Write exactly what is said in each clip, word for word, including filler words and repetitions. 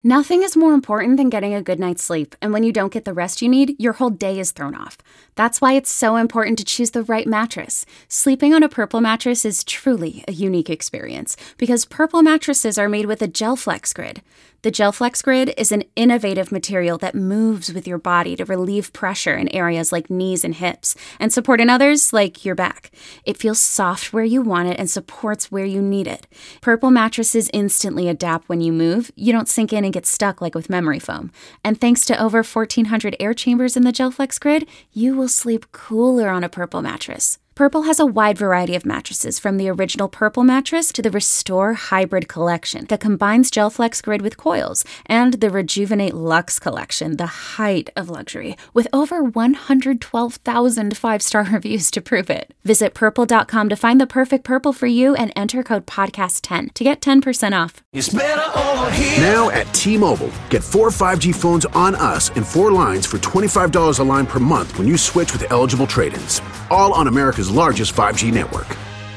Nothing is more important than getting a good night's sleep, and when you don't get the rest you need, your whole day is thrown off. That's why it's so important to choose the right mattress. Sleeping on a Purple mattress is truly a unique experience, because Purple mattresses are made with a GelFlex Grid. The GelFlex Grid is an innovative material that moves with your body to relieve pressure in areas like knees and hips, and support in others like your back. It feels soft where you want it and supports where you need it. Purple mattresses instantly adapt when you move. You don't sink in and get stuck like with memory foam. And thanks to over fourteen hundred air chambers in the GelFlex Grid, you will sleep cooler on a Purple mattress. Purple has a wide variety of mattresses, from the original Purple mattress to the Restore Hybrid collection that combines GelFlex Grid with coils, and the Rejuvenate Luxe collection, the height of luxury, with over one hundred twelve thousand five-star reviews to prove it. Visit purple dot com to find the perfect Purple for you and enter code podcast ten to get ten percent off. It's better over here. Now at T-Mobile, get four five G phones on us and four lines for twenty-five dollars a line per month when you switch with eligible trade-ins. All on America's largest five G network.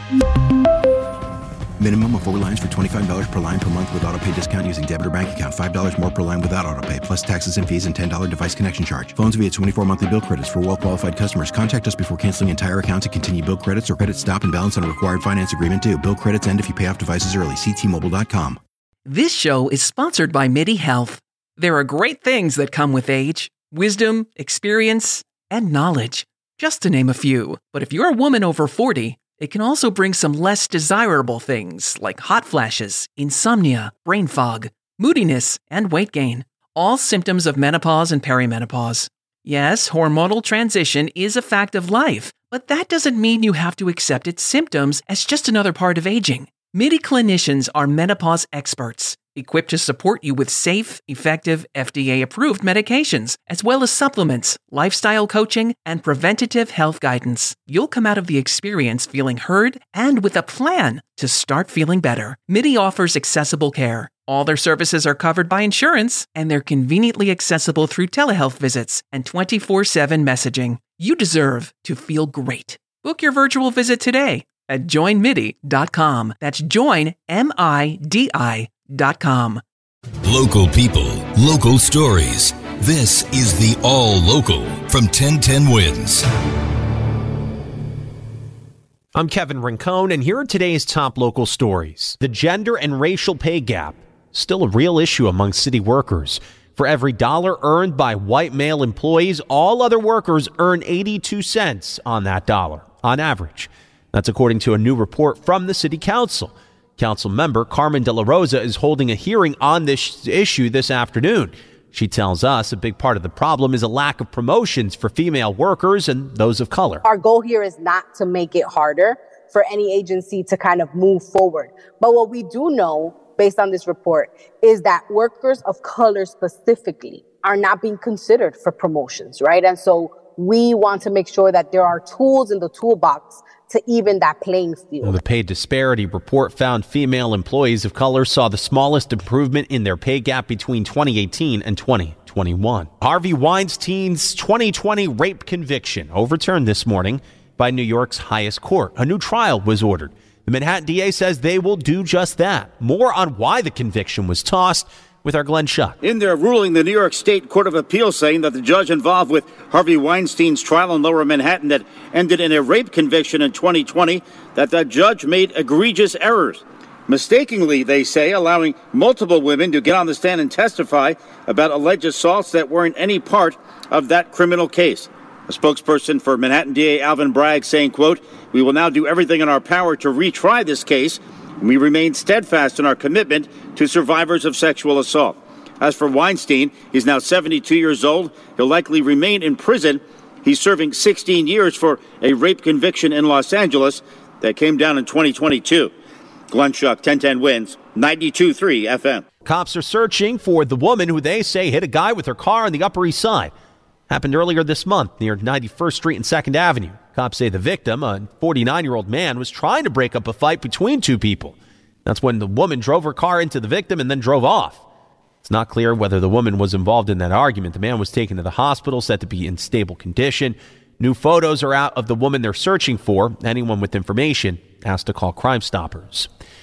Minimum of four lines for twenty-five dollars per line per month with autopay discount using debit or bank account. five dollars more per line without autopay, plus taxes and fees and ten dollars device connection charge. Phones via twenty-four monthly bill credits for well-qualified customers. Contact us before canceling entire account to continue bill credits or credit stop and balance on a required finance agreement due. Bill credits end if you pay off devices early. See T Mobile dot com. This show is sponsored by MIDI Health. There are great things that come with age. Wisdom, experience, and knowledge, just to name a few. But if you're a woman over forty, it can also bring some less desirable things like hot flashes, insomnia, brain fog, moodiness, and weight gain. All symptoms of menopause and perimenopause. Yes, hormonal transition is a fact of life, but that doesn't mean you have to accept its symptoms as just another part of aging. MIDI clinicians are menopause experts, equipped to support you with safe, effective, F D A-approved medications, as well as supplements, lifestyle coaching, and preventative health guidance. You'll come out of the experience feeling heard and with a plan to start feeling better. MIDI offers accessible care. All their services are covered by insurance, and they're conveniently accessible through telehealth visits and twenty-four seven messaging. You deserve to feel great. Book your virtual visit today at join midi dot com. That's join, M I D I dot com. Local people, local stories. This is the All Local from ten ten Wins. I'm Kevin Rincon, and here are today's top local stories. The gender and racial pay gap, still a real issue among city workers. For every dollar earned by white male employees, all other workers earn eighty-two cents on that dollar, on average. That's according to a new report from the City Council. Council member Carmen De La Rosa is holding a hearing on this issue this afternoon. She tells us a big part of the problem is a lack of promotions for female workers and those of color. Our goal here is not to make it harder for any agency to kind of move forward. But what we do know, based on this report, is that workers of color specifically are not being considered for promotions, right? And so we want to make sure that there are tools in the toolbox to even that playing field. Well, the pay disparity report found female employees of color saw the smallest improvement in their pay gap between twenty eighteen and twenty twenty-one. Harvey Weinstein's twenty twenty rape conviction overturned this morning by New York's highest court. A new trial was ordered. The Manhattan D A says they will do just that. More on why the conviction was tossed with our Glenn Schuck. In their ruling, the New York State Court of Appeals saying that the judge involved with Harvey Weinstein's trial in Lower Manhattan that ended in a rape conviction in twenty twenty, that that judge made egregious errors. Mistakenly, they say, allowing multiple women to get on the stand and testify about alleged assaults that weren't any part of that criminal case. A spokesperson for Manhattan D A Alvin Bragg saying, quote, "We will now do everything in our power to retry this case. We remain steadfast in our commitment to survivors of sexual assault." As for Weinstein, he's now seventy-two years old. He'll likely remain in prison. He's serving sixteen years for a rape conviction in Los Angeles that came down in twenty twenty-two. Glenn Schuck, ten ten Wins, ninety-two point three F M. Cops are searching for the woman who they say hit a guy with her car on the Upper East Side. Happened earlier this month near ninety-first Street and second Avenue. Cops say the victim, a forty-nine-year-old man, was trying to break up a fight between two people. That's when the woman drove her car into the victim and then drove off. It's not clear whether the woman was involved in that argument. The man was taken to the hospital, said to be in stable condition. New photos are out of the woman they're searching for. Anyone with information asked to call Crime Stoppers.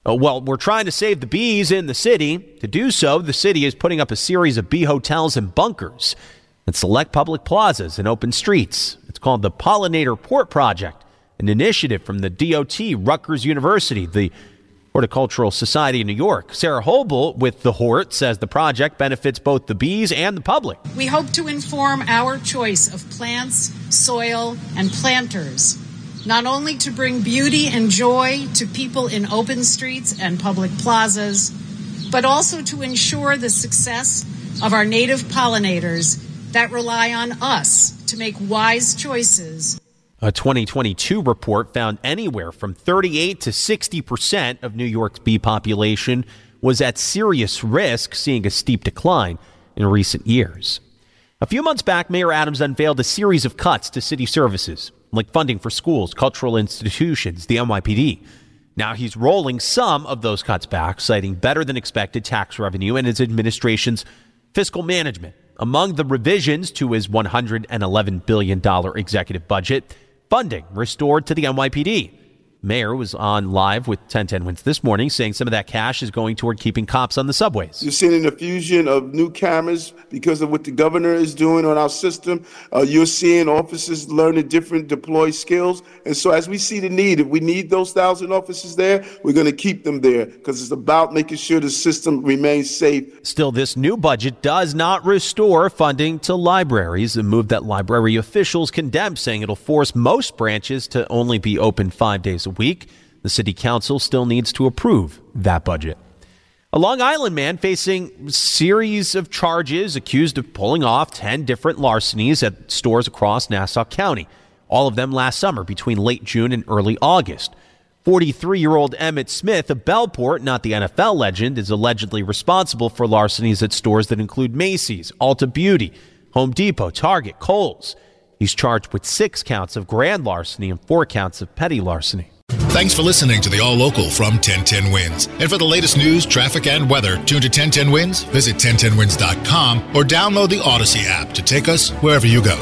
Uh, well, we're trying to save the bees in the city. To do so, the city is putting up a series of bee hotels and bunkers at select public plazas and open streets. It's called the Pollinator Port Project, an initiative from the D O T, Rutgers University, the Horticultural Society of New York. Sarah Hobel with the Hort says the project benefits both the bees and the public. We hope to inform our choice of plants, soil, and planters, not only to bring beauty and joy to people in open streets and public plazas, but also to ensure the success of our native pollinators that rely on us to make wise choices. A twenty twenty-two report found anywhere from thirty-eight to sixty percent of New York's bee population was at serious risk, seeing a steep decline in recent years. A few months back, Mayor Adams unveiled a series of cuts to city services, like funding for schools, cultural institutions, the N Y P D. Now he's rolling some of those cuts back, citing better than expected tax revenue and his administration's fiscal management. Among the revisions to his one hundred eleven billion dollars executive budget, funding restored to the N Y P D. Mayor was on live with ten ten Wins this morning, saying some of that cash is going toward keeping cops on the subways. You're seeing an infusion of new cameras because of what the governor is doing on our system. Uh, you're seeing officers learning different deploy skills. And so as we see the need, if we need those thousand officers there, we're going to keep them there because it's about making sure the system remains safe. Still, this new budget does not restore funding to libraries, a move that library officials condemned, saying it'll force most branches to only be open five days a week. The city council still needs to approve that budget. A Long Island man facing a series of charges accused of pulling off ten different larcenies at stores across Nassau County, all of them last summer between late June and early August. forty-three-year-old Emmett Smith of Bellport, not the N F L legend, is allegedly responsible for larcenies at stores that include Macy's, Ulta Beauty, Home Depot, Target, Kohl's. He's charged with six counts of grand larceny and four counts of petty larceny. Thanks for listening to the All Local from ten ten Wins. And for the latest news, traffic, and weather, tune to ten ten Wins, visit ten ten wins dot com, or download the Odyssey app to take us wherever you go.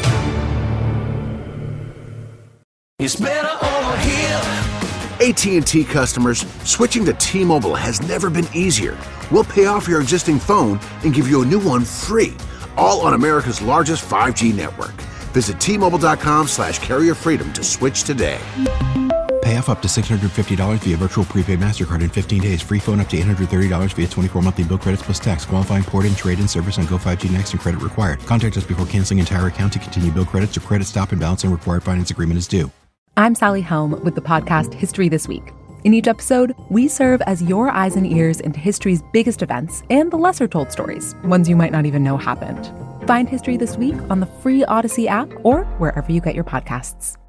It's better over here. A T and T customers, switching to T-Mobile has never been easier. We'll pay off your existing phone and give you a new one free, all on America's largest five G network. Visit T Mobile dot com slash carrier freedom to switch today. Pay off up to six hundred fifty dollars via virtual prepaid MasterCard in fifteen days. Free phone up to eight hundred thirty dollars via twenty-four monthly bill credits plus tax. Qualifying port and trade-in service on Go five G Next and credit required. Contact us before canceling entire account to continue bill credits or credit stop and balance and required finance agreement is due. I'm Sally Helm with the podcast History This Week. In each episode, we serve as your eyes and ears into history's biggest events and the lesser-told stories, ones you might not even know happened. Find History This Week on the free Odyssey app or wherever you get your podcasts.